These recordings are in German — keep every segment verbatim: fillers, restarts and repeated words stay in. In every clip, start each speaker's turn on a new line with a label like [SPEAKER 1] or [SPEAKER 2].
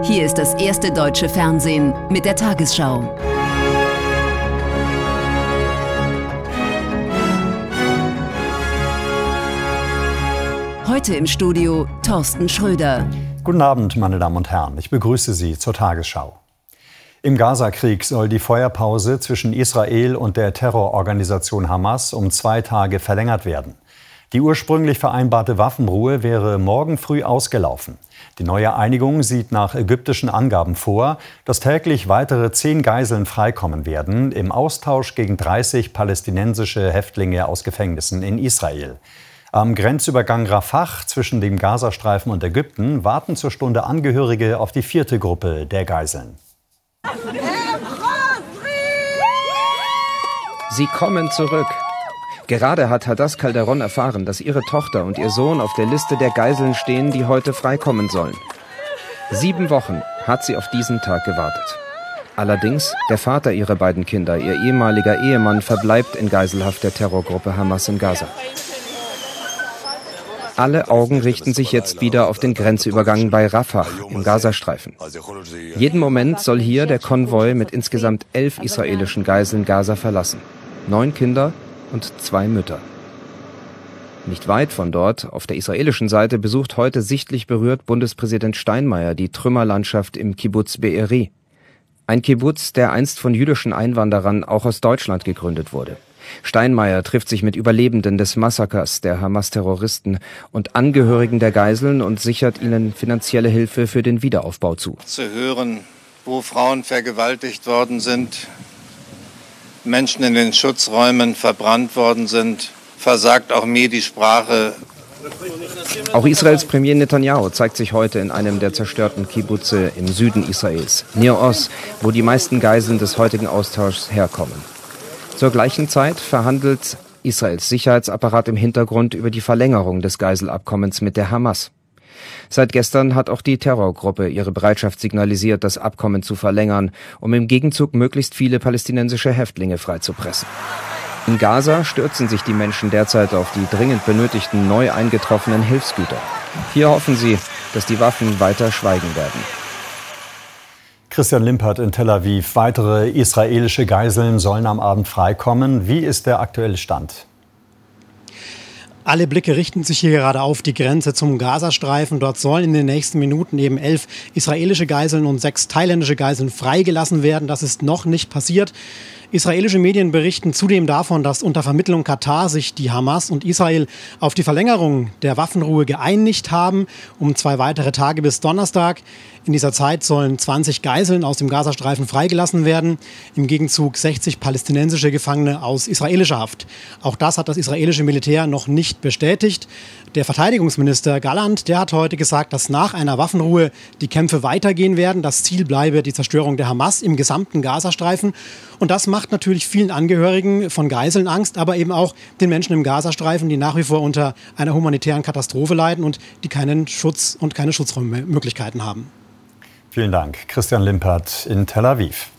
[SPEAKER 1] Hier ist das erste deutsche Fernsehen mit der Tagesschau. Heute im Studio Thorsten Schröder.
[SPEAKER 2] Guten Abend, meine Damen und Herren. Ich begrüße Sie zur Tagesschau. Im Gazakrieg soll die Feuerpause zwischen Israel und der Terrororganisation Hamas um zwei Tage verlängert werden. Die ursprünglich vereinbarte Waffenruhe wäre morgen früh ausgelaufen. Die neue Einigung sieht nach ägyptischen Angaben vor, dass täglich weitere zehn Geiseln freikommen werden, im Austausch gegen dreißig palästinensische Häftlinge aus Gefängnissen in Israel. Am Grenzübergang Rafah zwischen dem Gazastreifen und Ägypten warten zur Stunde Angehörige auf die vierte Gruppe der Geiseln.
[SPEAKER 3] Sie kommen zurück. Gerade hat Hadass Calderón erfahren, dass ihre Tochter und ihr Sohn auf der Liste der Geiseln stehen, die heute freikommen sollen. Sieben Wochen hat sie auf diesen Tag gewartet. Allerdings, der Vater ihrer beiden Kinder, ihr ehemaliger Ehemann, verbleibt in Geiselhaft der Terrorgruppe Hamas in Gaza. Alle Augen richten sich jetzt wieder auf den Grenzübergang bei Rafah im Gazastreifen. Jeden Moment soll hier der Konvoi mit insgesamt elf israelischen Geiseln Gaza verlassen. Neun Kinder und zwei Mütter. Nicht weit von dort, auf der israelischen Seite, besucht heute sichtlich berührt Bundespräsident Steinmeier die Trümmerlandschaft im Kibbuz Be'eri. Ein Kibbuz, der einst von jüdischen Einwanderern auch aus Deutschland gegründet wurde. Steinmeier trifft sich mit Überlebenden des Massakers der Hamas-Terroristen und Angehörigen der Geiseln und sichert ihnen finanzielle Hilfe für den Wiederaufbau zu.
[SPEAKER 4] Zu hören, wo Frauen vergewaltigt worden sind, Menschen in den Schutzräumen verbrannt worden sind, versagt auch mir die Sprache.
[SPEAKER 3] Auch Israels Premier Netanyahu zeigt sich heute in einem der zerstörten Kibbuze im Süden Israels, Nir Oz, wo die meisten Geiseln des heutigen Austauschs herkommen. Zur gleichen Zeit verhandelt Israels Sicherheitsapparat im Hintergrund über die Verlängerung des Geiselabkommens mit der Hamas. Seit gestern hat auch die Terrorgruppe ihre Bereitschaft signalisiert, das Abkommen zu verlängern, um im Gegenzug möglichst viele palästinensische Häftlinge freizupressen. In Gaza stürzen sich die Menschen derzeit auf die dringend benötigten neu eingetroffenen Hilfsgüter. Hier hoffen sie, dass die Waffen weiter schweigen werden.
[SPEAKER 2] Christian Limpert in Tel Aviv. Weitere israelische Geiseln sollen am Abend freikommen. Wie ist der aktuelle Stand?
[SPEAKER 5] Alle Blicke richten sich hier gerade auf die Grenze zum Gazastreifen. Dort sollen in den nächsten Minuten eben elf israelische Geiseln und sechs thailändische Geiseln freigelassen werden. Das ist noch nicht passiert. Israelische Medien berichten zudem davon, dass unter Vermittlung Katar sich die Hamas und Israel auf die Verlängerung der Waffenruhe geeinigt haben, um zwei weitere Tage bis Donnerstag. In dieser Zeit sollen zwanzig Geiseln aus dem Gazastreifen freigelassen werden, im Gegenzug sechzig palästinensische Gefangene aus israelischer Haft. Auch das hat das israelische Militär noch nicht bestätigt. Der Verteidigungsminister Galland, der hat heute gesagt, dass nach einer Waffenruhe die Kämpfe weitergehen werden. Das Ziel bleibe die Zerstörung der Hamas im gesamten Gazastreifen. Und das macht natürlich vielen Angehörigen von Geiseln Angst, aber eben auch den Menschen im Gazastreifen, die nach wie vor unter einer humanitären Katastrophe leiden und die keinen Schutz und keine Schutzmöglichkeiten haben.
[SPEAKER 2] Vielen Dank, Christian Limpert in Tel Aviv.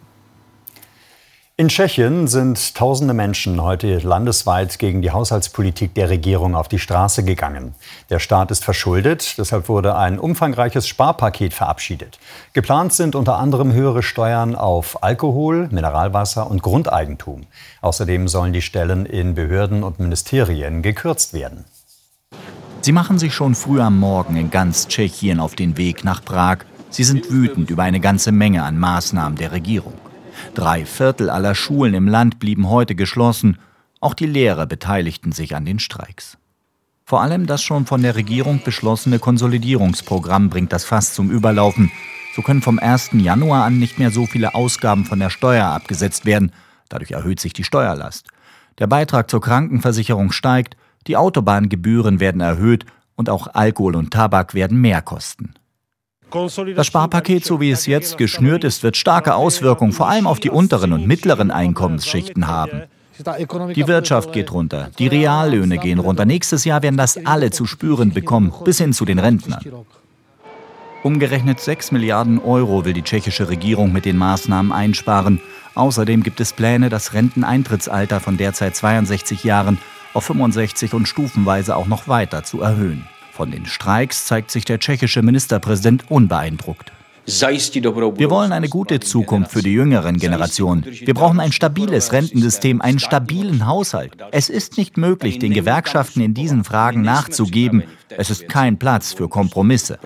[SPEAKER 2] In Tschechien sind tausende Menschen heute landesweit gegen die Haushaltspolitik der Regierung auf die Straße gegangen. Der Staat ist verschuldet, deshalb wurde ein umfangreiches Sparpaket verabschiedet. Geplant sind unter anderem höhere Steuern auf Alkohol, Mineralwasser und Grundeigentum. Außerdem sollen die Stellen in Behörden und Ministerien gekürzt werden.
[SPEAKER 6] Sie machen sich schon früh am Morgen in ganz Tschechien auf den Weg nach Prag. Sie sind wütend über eine ganze Menge an Maßnahmen der Regierung. Drei Viertel aller Schulen im Land blieben heute geschlossen. Auch die Lehrer beteiligten sich an den Streiks. Vor allem das schon von der Regierung beschlossene Konsolidierungsprogramm bringt das Fass zum Überlaufen. So können vom ersten Januar an nicht mehr so viele Ausgaben von der Steuer abgesetzt werden. Dadurch erhöht sich die Steuerlast. Der Beitrag zur Krankenversicherung steigt, die Autobahngebühren werden erhöht und auch Alkohol und Tabak werden mehr kosten. Das Sparpaket, so wie es jetzt geschnürt ist, wird starke Auswirkungen vor allem auf die unteren und mittleren Einkommensschichten haben. Die Wirtschaft geht runter, die Reallöhne gehen runter. Nächstes Jahr werden das alle zu spüren bekommen, bis hin zu den Rentnern. Umgerechnet sechs Milliarden Euro will die tschechische Regierung mit den Maßnahmen einsparen. Außerdem gibt es Pläne, das Renteneintrittsalter von derzeit zweiundsechzig Jahren auf fünfundsechzig und stufenweise auch noch weiter zu erhöhen. Von den Streiks zeigt sich der tschechische Ministerpräsident unbeeindruckt. Wir wollen eine gute Zukunft für die jüngeren Generationen. Wir brauchen ein stabiles Rentensystem, einen stabilen Haushalt. Es ist nicht möglich, den Gewerkschaften in diesen Fragen nachzugeben. Es ist kein Platz für Kompromisse.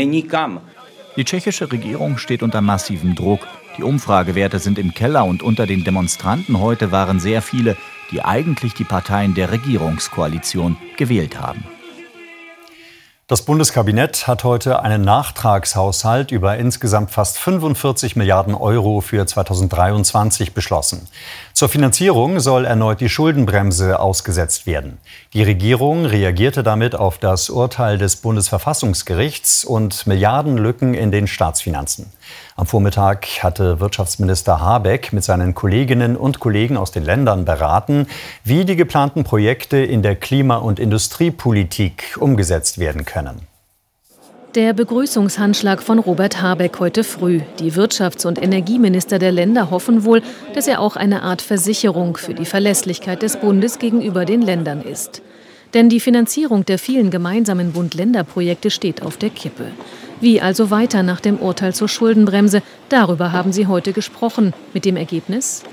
[SPEAKER 6] Die tschechische Regierung steht unter massivem Druck. Die Umfragewerte sind im Keller und unter den Demonstranten heute waren sehr viele, die eigentlich die Parteien der Regierungskoalition gewählt haben.
[SPEAKER 2] Das Bundeskabinett hat heute einen Nachtragshaushalt über insgesamt fast fünfundvierzig Milliarden Euro für zweitausenddreiundzwanzig beschlossen. Zur Finanzierung soll erneut die Schuldenbremse ausgesetzt werden. Die Regierung reagierte damit auf das Urteil des Bundesverfassungsgerichts und Milliardenlücken in den Staatsfinanzen. Am Vormittag hatte Wirtschaftsminister Habeck mit seinen Kolleginnen und Kollegen aus den Ländern beraten, wie die geplanten Projekte in der Klima- und Industriepolitik umgesetzt werden können.
[SPEAKER 7] Der Begrüßungshandschlag von Robert Habeck heute früh. Die Wirtschafts- und Energieminister der Länder hoffen wohl, dass er auch eine Art Versicherung für die Verlässlichkeit des Bundes gegenüber den Ländern ist. Denn die Finanzierung der vielen gemeinsamen Bund-Länder-Projekte steht auf der Kippe. Wie also weiter nach dem Urteil zur Schuldenbremse? Darüber haben sie heute gesprochen. Mit dem Ergebnis?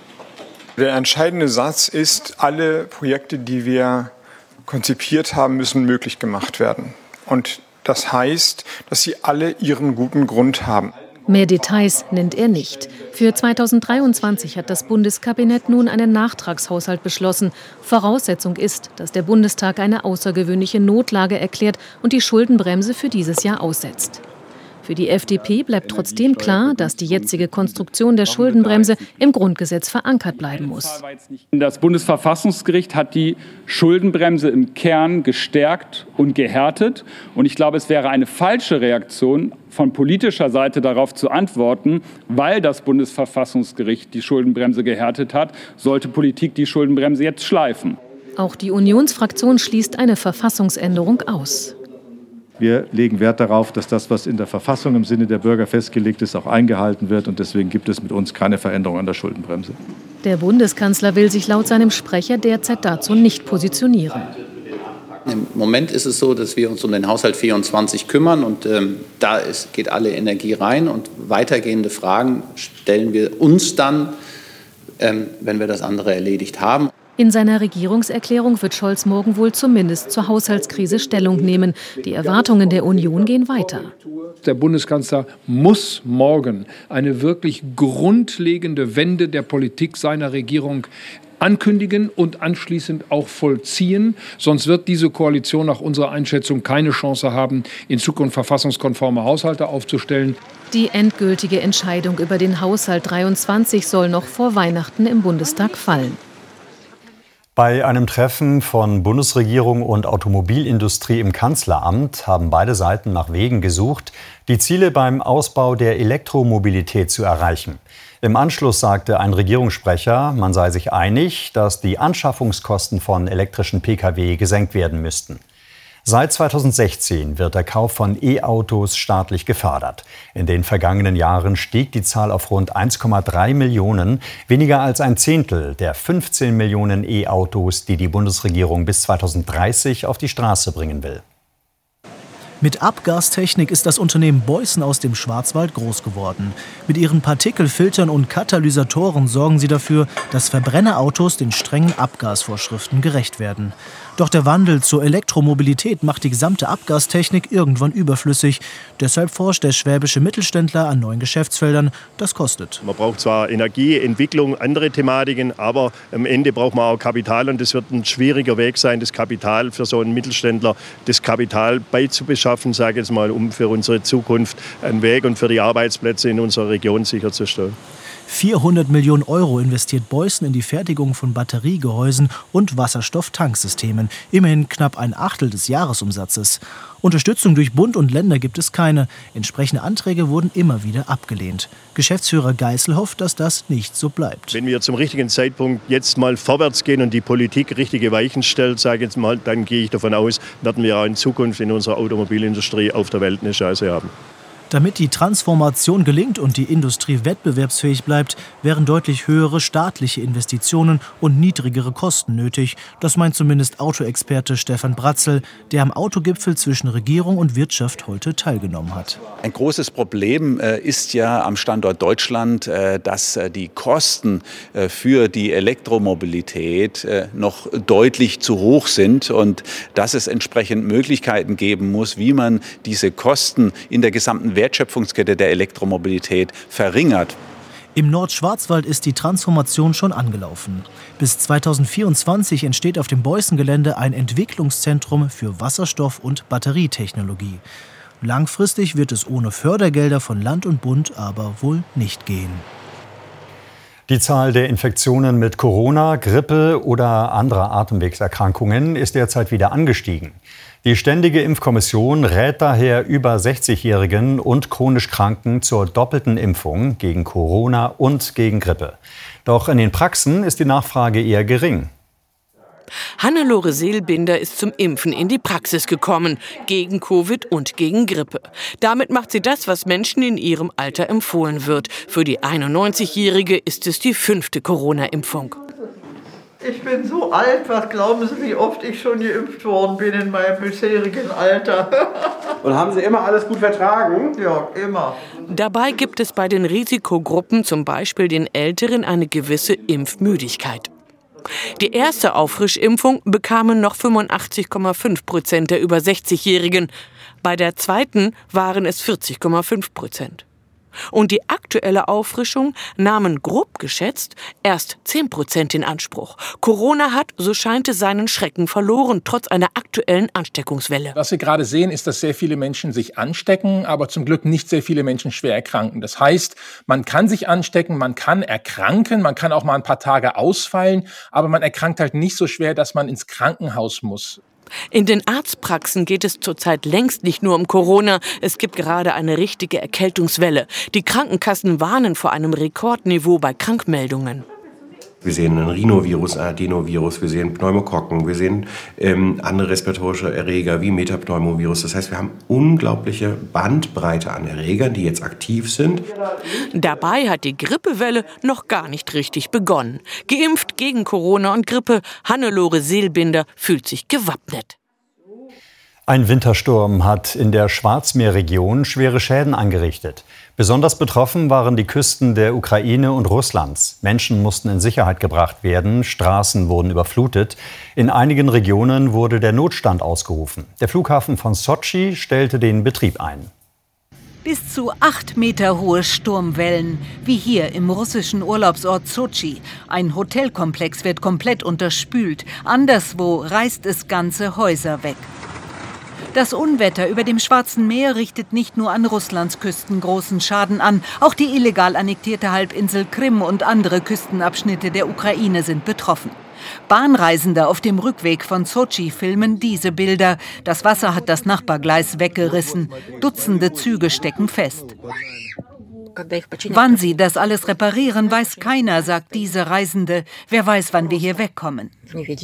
[SPEAKER 8] Der entscheidende Satz ist, alle Projekte, die wir konzipiert haben, müssen möglich gemacht werden. Und das heißt, dass sie alle ihren guten Grund haben.
[SPEAKER 7] Mehr Details nennt er nicht. Für zweitausenddreiundzwanzig hat das Bundeskabinett nun einen Nachtragshaushalt beschlossen. Voraussetzung ist, dass der Bundestag eine außergewöhnliche Notlage erklärt und die Schuldenbremse für dieses Jahr aussetzt. Für die F D P bleibt trotzdem klar, dass die jetzige Konstruktion der Schuldenbremse im Grundgesetz verankert bleiben muss.
[SPEAKER 9] Das Bundesverfassungsgericht hat die Schuldenbremse im Kern gestärkt und gehärtet. Und ich glaube, es wäre eine falsche Reaktion von politischer Seite darauf zu antworten, weil das Bundesverfassungsgericht die Schuldenbremse gehärtet hat, sollte Politik die Schuldenbremse jetzt schleifen.
[SPEAKER 7] Auch die Unionsfraktion schließt eine Verfassungsänderung aus.
[SPEAKER 10] Wir legen Wert darauf, dass das, was in der Verfassung im Sinne der Bürger festgelegt ist, auch eingehalten wird. Und deswegen gibt es mit uns keine Veränderung an der Schuldenbremse.
[SPEAKER 7] Der Bundeskanzler will sich laut seinem Sprecher derzeit dazu nicht positionieren.
[SPEAKER 11] Im Moment ist es so, dass wir uns um den Haushalt vierundzwanzig kümmern. Und ähm, da ist, geht alle Energie rein. Und weitergehende Fragen stellen wir uns dann, ähm, wenn wir das andere erledigt haben.
[SPEAKER 7] In seiner Regierungserklärung wird Scholz morgen wohl zumindest zur Haushaltskrise Stellung nehmen. Die Erwartungen der Union gehen weiter.
[SPEAKER 12] Der Bundeskanzler muss morgen eine wirklich grundlegende Wende der Politik seiner Regierung ankündigen und anschließend auch vollziehen. Sonst wird diese Koalition nach unserer Einschätzung keine Chance haben, in Zukunft verfassungskonforme Haushalte aufzustellen.
[SPEAKER 7] Die endgültige Entscheidung über den Haushalt dreiundzwanzig soll noch vor Weihnachten im Bundestag fallen.
[SPEAKER 2] Bei einem Treffen von Bundesregierung und Automobilindustrie im Kanzleramt haben beide Seiten nach Wegen gesucht, die Ziele beim Ausbau der Elektromobilität zu erreichen. Im Anschluss sagte ein Regierungssprecher, man sei sich einig, dass die Anschaffungskosten von elektrischen Pkw gesenkt werden müssten. Seit zweitausendsechzehn wird der Kauf von E-Autos staatlich gefördert. In den vergangenen Jahren stieg die Zahl auf rund eins Komma drei Millionen, weniger als ein Zehntel der fünfzehn Millionen E-Autos, die die Bundesregierung bis zweitausenddreißig auf die Straße bringen will.
[SPEAKER 13] Mit Abgastechnik ist das Unternehmen Beußen aus dem Schwarzwald groß geworden. Mit ihren Partikelfiltern und Katalysatoren sorgen sie dafür, dass Verbrennerautos den strengen Abgasvorschriften gerecht werden. Doch der Wandel zur Elektromobilität macht die gesamte Abgastechnik irgendwann überflüssig. Deshalb forscht der schwäbische Mittelständler an neuen Geschäftsfeldern. Das kostet.
[SPEAKER 14] Man braucht zwar Energie, Entwicklung, andere Thematiken, aber am Ende braucht man auch Kapital. Und das wird ein schwieriger Weg sein, das Kapital für so einen Mittelständler, das Kapital beizubeschaffen, sage ich jetzt mal, um für unsere Zukunft einen Weg und für die Arbeitsplätze in unserer Region sicherzustellen.
[SPEAKER 13] vierhundert Millionen Euro investiert Beußen in die Fertigung von Batteriegehäusen und Wasserstofftanksystemen. Immerhin knapp ein Achtel des Jahresumsatzes. Unterstützung durch Bund und Länder gibt es keine. Entsprechende Anträge wurden immer wieder abgelehnt. Geschäftsführer Geißel hofft, dass das nicht so bleibt.
[SPEAKER 14] Wenn wir zum richtigen Zeitpunkt jetzt mal vorwärts gehen und die Politik richtige Weichen stellt, sage ich jetzt mal, dann gehe ich davon aus, werden wir auch in Zukunft in unserer Automobilindustrie auf der Welt eine Chance haben.
[SPEAKER 13] Damit die Transformation gelingt und die Industrie wettbewerbsfähig bleibt, wären deutlich höhere staatliche Investitionen und niedrigere Kosten nötig. Das meint zumindest Autoexperte Stefan Bratzel, der am Autogipfel zwischen Regierung und Wirtschaft heute teilgenommen hat.
[SPEAKER 15] Ein großes Problem äh, ist ja am Standort Deutschland, äh, dass äh, die Kosten äh, für die Elektromobilität äh, noch deutlich zu hoch sind und dass es entsprechend Möglichkeiten geben muss, wie man diese Kosten in der gesamten Wertschöpfungskette der Elektromobilität verringert.
[SPEAKER 13] Im Nordschwarzwald ist die Transformation schon angelaufen. Bis zweitausendvierundzwanzig entsteht auf dem Beußen-Gelände ein Entwicklungszentrum für Wasserstoff- und Batterietechnologie. Langfristig wird es ohne Fördergelder von Land und Bund aber wohl nicht gehen.
[SPEAKER 2] Die Zahl der Infektionen mit Corona, Grippe oder anderer Atemwegserkrankungen ist derzeit wieder angestiegen. Die Ständige Impfkommission rät daher über sechzigjährigen und chronisch Kranken zur doppelten Impfung gegen Corona und gegen Grippe. Doch in den Praxen ist die Nachfrage eher gering.
[SPEAKER 16] Hannelore Seelbinder ist zum Impfen in die Praxis gekommen, gegen Covid und gegen Grippe. Damit macht sie das, was Menschen in ihrem Alter empfohlen wird. Für die einundneunzigjährige ist es die fünfte Corona-Impfung.
[SPEAKER 17] Ich bin so alt, was glauben Sie, wie oft ich schon geimpft worden bin in meinem bisherigen Alter.
[SPEAKER 18] Und haben Sie immer alles gut vertragen?
[SPEAKER 17] Ja, immer.
[SPEAKER 16] Dabei gibt es bei den Risikogruppen, zum Beispiel den Älteren, eine gewisse Impfmüdigkeit. Die erste Auffrischimpfung bekamen noch fünfundachtzig Komma fünf Prozent der über sechzigjährigen. Bei der zweiten waren es vierzig Komma fünf Prozent. Und die aktuelle Auffrischung nahmen grob geschätzt erst zehn Prozent in Anspruch. Corona hat, so scheint es, seinen Schrecken verloren, trotz einer aktuellen Ansteckungswelle.
[SPEAKER 19] Was wir gerade sehen, ist, dass sehr viele Menschen sich anstecken, aber zum Glück nicht sehr viele Menschen schwer erkranken. Das heißt, man kann sich anstecken, man kann erkranken, man kann auch mal ein paar Tage ausfallen, aber man erkrankt halt nicht so schwer, dass man ins Krankenhaus muss.
[SPEAKER 16] In den Arztpraxen geht es zurzeit längst nicht nur um Corona. Es gibt gerade eine richtige Erkältungswelle. Die Krankenkassen warnen vor einem Rekordniveau bei Krankmeldungen.
[SPEAKER 18] Wir sehen ein Rhinovirus, ein Adenovirus, wir sehen Pneumokokken, wir sehen ähm, andere respiratorische Erreger wie Metapneumovirus. Das heißt, wir haben unglaubliche Bandbreite an Erregern, die jetzt aktiv sind.
[SPEAKER 16] Dabei hat die Grippewelle noch gar nicht richtig begonnen. Geimpft gegen Corona und Grippe, Hannelore Seelbinder fühlt sich gewappnet.
[SPEAKER 2] Ein Wintersturm hat in der Schwarzmeerregion schwere Schäden angerichtet. Besonders betroffen waren die Küsten der Ukraine und Russlands. Menschen mussten in Sicherheit gebracht werden, Straßen wurden überflutet. In einigen Regionen wurde der Notstand ausgerufen. Der Flughafen von Sotschi stellte den Betrieb ein.
[SPEAKER 20] Bis zu acht Meter hohe Sturmwellen, wie hier im russischen Urlaubsort Sotschi. Ein Hotelkomplex wird komplett unterspült. Anderswo reißt es ganze Häuser weg. Das Unwetter über dem Schwarzen Meer richtet nicht nur an Russlands Küsten großen Schaden an. Auch die illegal annektierte Halbinsel Krim und andere Küstenabschnitte der Ukraine sind betroffen. Bahnreisende auf dem Rückweg von Sotschi filmen diese Bilder. Das Wasser hat das Nachbargleis weggerissen. Dutzende Züge stecken fest. Wann sie das alles reparieren, weiß keiner, sagt diese Reisende. Wer weiß, wann wir hier wegkommen.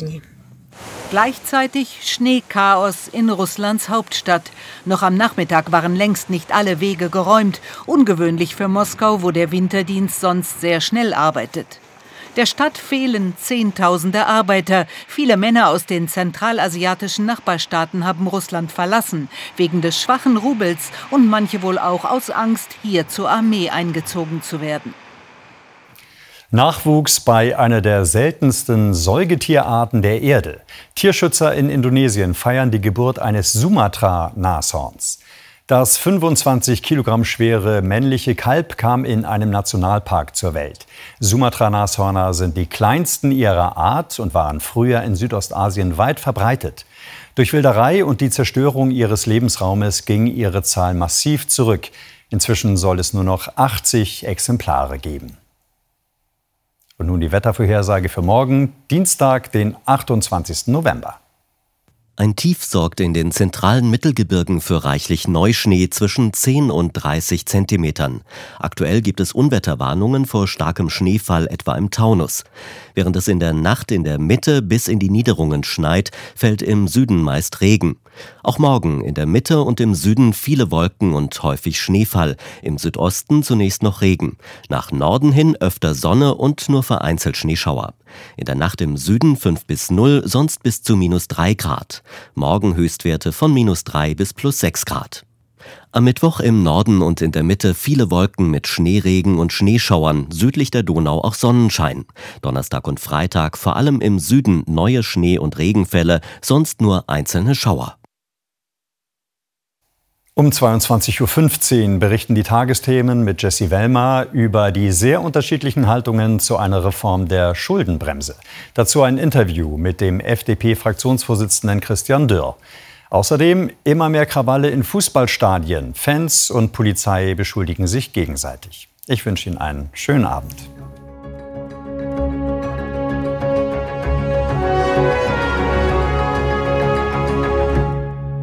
[SPEAKER 20] Gleichzeitig Schneechaos in Russlands Hauptstadt. Noch am Nachmittag waren längst nicht alle Wege geräumt. Ungewöhnlich für Moskau, wo der Winterdienst sonst sehr schnell arbeitet. Der Stadt fehlen Zehntausende Arbeiter. Viele Männer aus den zentralasiatischen Nachbarstaaten haben Russland verlassen, wegen des schwachen Rubels und manche wohl auch aus Angst, hier zur Armee eingezogen zu werden.
[SPEAKER 2] Nachwuchs bei einer der seltensten Säugetierarten der Erde. Tierschützer in Indonesien feiern die Geburt eines Sumatra-Nashorns. Das fünfundzwanzig Kilogramm schwere männliche Kalb kam in einem Nationalpark zur Welt. Sumatra-Nashörner sind die kleinsten ihrer Art und waren früher in Südostasien weit verbreitet. Durch Wilderei und die Zerstörung ihres Lebensraumes ging ihre Zahl massiv zurück. Inzwischen soll es nur noch achtzig Exemplare geben. Und nun die Wettervorhersage für morgen, Dienstag, den achtundzwanzigsten November.
[SPEAKER 21] Ein Tief sorgt in den zentralen Mittelgebirgen für reichlich Neuschnee zwischen zehn und dreißig Zentimetern. Aktuell gibt es Unwetterwarnungen vor starkem Schneefall etwa im Taunus. Während es in der Nacht in der Mitte bis in die Niederungen schneit, fällt im Süden meist Regen. Auch morgen in der Mitte und im Süden viele Wolken und häufig Schneefall. Im Südosten zunächst noch Regen. Nach Norden hin öfter Sonne und nur vereinzelt Schneeschauer. In der Nacht im Süden fünf bis null, sonst bis zu minus drei Grad. Morgen Höchstwerte von minus drei bis plus sechs Grad. Am Mittwoch im Norden und in der Mitte viele Wolken mit Schneeregen und Schneeschauern, südlich der Donau auch Sonnenschein. Donnerstag und Freitag vor allem im Süden neue Schnee- und Regenfälle, sonst nur einzelne Schauer.
[SPEAKER 2] Um zweiundzwanzig Uhr fünfzehn berichten die Tagesthemen mit Jessie Wellmer über die sehr unterschiedlichen Haltungen zu einer Reform der Schuldenbremse. Dazu ein Interview mit dem F D P-Fraktionsvorsitzenden Christian Dürr. Außerdem immer mehr Krawalle in Fußballstadien. Fans und Polizei beschuldigen sich gegenseitig. Ich wünsche Ihnen einen schönen Abend.